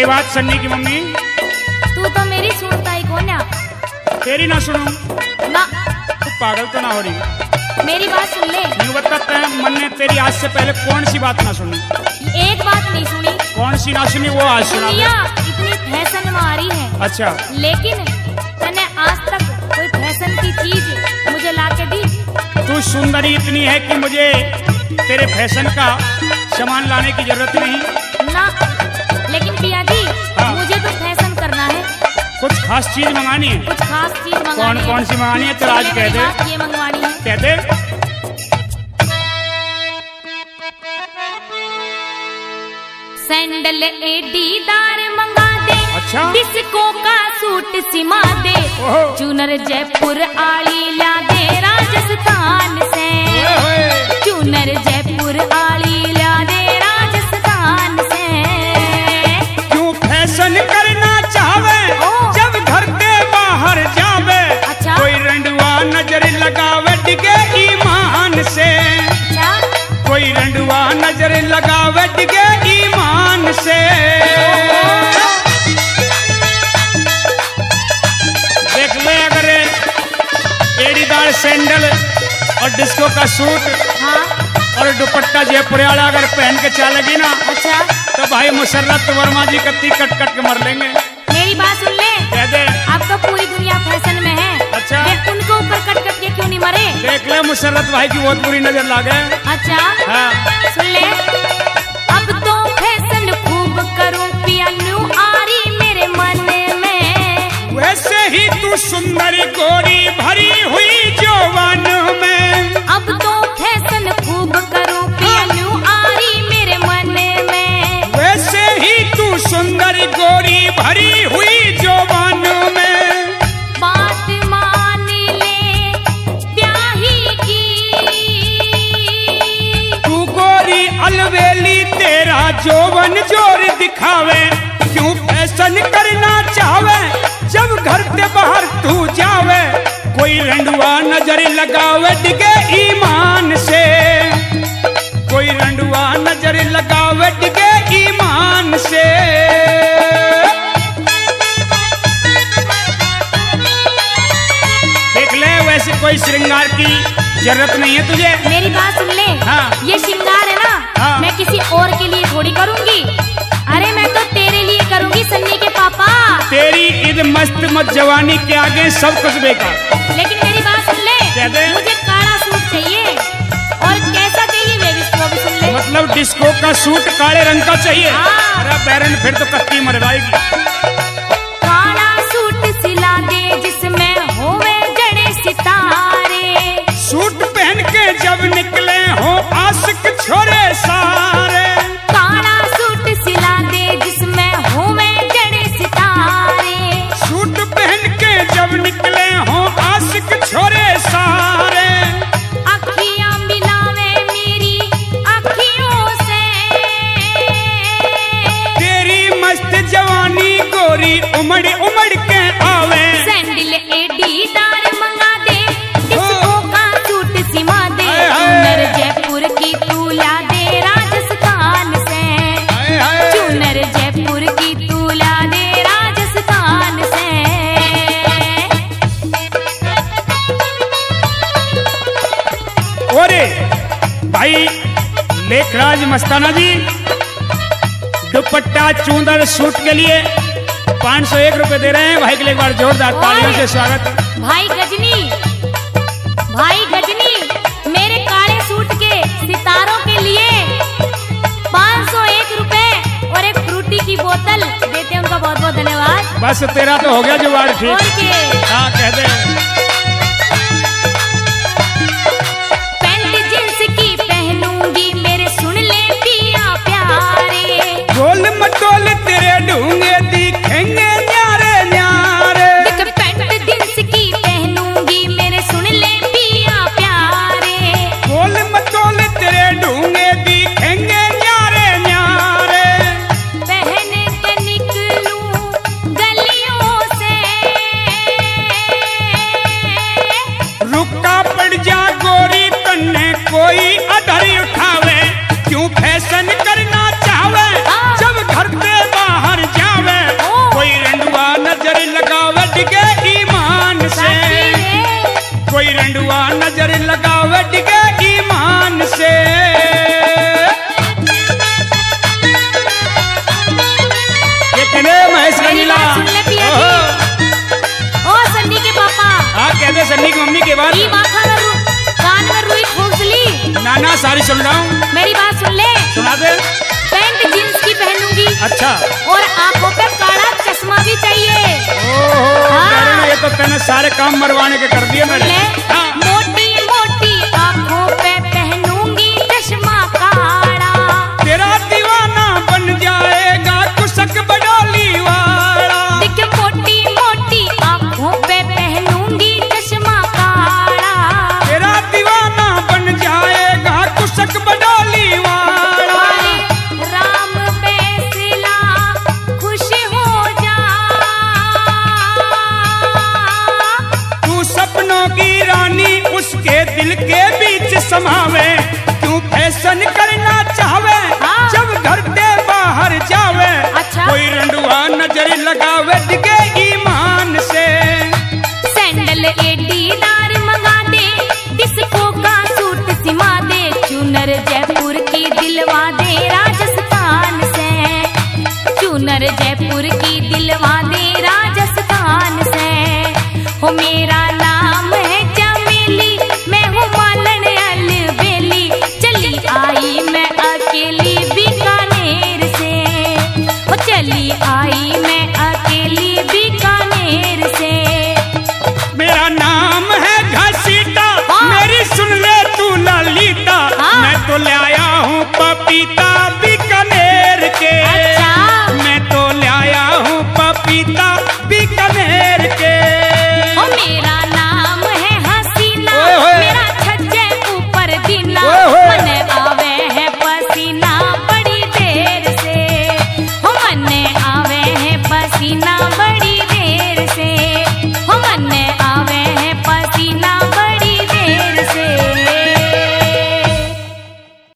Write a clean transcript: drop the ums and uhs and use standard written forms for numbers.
के बात सन्नी की मम्मी? तू तो मेरी सुनता ही कौन है? तेरी ना सुनूं? ना। तू पागल तो ना हो रही? मेरी बात सुन ले। यूं बताते हैं मन ने तेरी आज से पहले कौन सी बात ना सुनी? एक बात नहीं सुनी। कौन सी ना सुनी वो आज सुना। दुनिया इतनी फैशन में आ रही है। अच्छा। लेकिन तने आज तक कोई फैशन की चीज मुझे ला के दी? तू सुंदरी इतनी है कि मुझे तेरे फैशन का सामान लाने की जरूरत नहीं ना। लेकिन पिया जी, हाँ। मुझे तो फैशन करना है। कुछ खास चीज मंगानी है? कुछ खास चीज मंगानी कौन है। कौन सी मंगानी है? चल आज कह दे। ये मंगवानी है। कह दे। सैंडल एडीदार मंगा दे। अच्छा। डिस्को का सूट सिमा दे। ओहो। चुनर जयपुर आली ला दे राजस्थान से। चुनर जयपुर आली ला दे राजस्थान से। क्यों फैशन करना चाहे जब घर के बाहर जावे? अच्छा। कोई रंडुआ नजर लगावे डिगे ईमान से। अच्छा। कोई रंडुआ नजर लगावे डिगे ईमान से। देख ले अगर एड़ीदार सैंडल और डिस्को का सूट, हाँ। और दुपट्टा जयपुर वाला अगर पहन के चलेगी ना, अच्छा। तो भाई मुसर्रत वर्मा जी कत्ती कट कट के मर लेंगे। मेरी बात सुन ले। कह दे। अब तो पूरी दुनिया फैशन में है। अच्छा। वे उनको ऊपर कट कट के क्यों नहीं मरे? देख ले मुसर्रत भाई की बहुत बुरी नजर लागे। अच्छा। हाँ। सुन ले। अब तो फैशन खूब करूं पिया न्यू आरी मेरे मन में। वैसे ही तू सुंदरी गोरी भरी हुई जौवन में। अब तो फैशन खूब करूं पिया न्यू आरी मेरे मन में। वैसे ही तू सुंदरी गोरी भरी हुई जौवन में। बात मान ले ब्याही की। तू गोरी अलवेली तेरा जौवन जोर दिखावे। क्यों फैशन करना चाहे जब घर के बाहर तू जावे? कोई रंडुआ नजर लगावे डिगे ईमान से। कोई रंडुआ नजर लगावे डिगे ईमान से। देख ले वैसे कोई श्रृंगार की जरूरत नहीं है तुझे। मेरी बात सुन ले। हाँ। ये श्रृंगार है ना, हाँ। मैं किसी और के लिए थोड़ी करूंगी। अरे मैं तो तेरे लिए करूंगी सन्नी के पापा। तेरी ईद मस्त मत जवानी के आगे सब कुछ बेकार। लेकिन मेरी बात सुन ले। कह दे। मुझे काला सूट चाहिए। और कैसा चाहिए वो भी सुन ले। मतलब डिस्को का सूट काले रंग का चाहिए? हाँ। अरे बैरन फिर तो कत्ती मरवाएगी। काला सूट सिला दे जिसमें होवे जड़े सितारे। सूट पहन के जब निकले हो आशिक छोरे सारे। काला सूट सिला दे जिसमें होवे जड़े सितारे। सूट पहन के जब निकले हो आशिक छोरे सारे। अखियां मिलावे मेरी अखियों से। तेरी मस्त जवानी गोरी उमड़ उमड़ के आवे। सैंडल एडीदार मंगा दे। डिस्को का सूट सिमा दे। हाय हाय। चुनर जयपुर की तू ला दे राजस्थान से। हाय हाय। चुनर जयपुर की तू ला दे राजस्थान से। ओरे भाई लेखराज मस्ताना जी, दुपट्टा चूंदर सूट के लिए 501 रुपए दे रहे हैं। भाई के लिए एक बार जोरदार तालियों से स्वागत। भाई गजनी, भाई गजनी, मेरे काले सूट के सितारों के लिए 501 रुपए और एक फ्रूटी की बोतल देते हैं। उनका बहुत बहुत धन्यवाद। बस तेरा तो हो गया जुगाड़ और ठीक। के हाँ कह दे। पैंट जींस की पहनूंगी मेरे सुन ले पिया प्यारे। गोल मटोल तेरे ढूंगे दिखेंगे न्यारे न्यारे। देख पैंट जींस की पहनूंगी मेरे सुन ले पिया प्यारे। गोल मटोल तेरे ढूंगे दिखेंगे न्यारे न्यारे। पहन के निकलूं गलियों से। सन्नी की मम्मी के बाद ई माथा में कान में रुई खोसली। नाना सारी सुन रहा हूँ। मेरी बात सुन ले। सुना दे। पैंट जींस की पहनूंगी। अच्छा। और आंखों पे काला चश्मा भी चाहिए। हाँ। ये तो तूने सारे काम मरवाने के कर दिए मेरे। हाँ। मोटी मोटी आंखों पे पहनूंगी चश्मा काला। तेरा दीवाना बन जाएगा कुशक बडोली वाला। देख मोटी मोटी आंखों पे पहनूंगी चश्मा काला। तेरा दीवाना बन जाएगा कुशक बडोली वाला। राम फैसला खुश हो जा। तू सपनों की रानी उसके दिल के बीच समावे। क्यों फैशन करना चाहवे हाँ। जब घर से बाहर जावे। अच्छा। कोई रंडुआ नजर लगावे दिखे ईमान से। सैंडल एडीदार मंगा दे। डिस्को का सूट सिमा दे। चुनर जयपुर की दिलवा दे राजस्थान से। चुनर जयपुर की दिलवा दे राजस्थान से। हो मेरा नाम है चमेली मैं हूँ मालन अलबेली। चली आई मैं अकेली बीकानेर से। हो चली आई मैं अकेली बीकानेर से। मेरा नाम है घसीटा। हाँ। मेरी सुन ले तू ललिता। हाँ। मैं तो ले आया हूँ पपीता बीकानेर के। अच्छा। मैं तो ले आया हूँ पपीता बीकानेर के। ओ मेरा नाम है हसीना। ओए होए। मेरा छज्जे ऊपर दीना। ओए होए। मन आवे है पसीना बड़ी देर से। हो मन आवे है पसीना बड़ी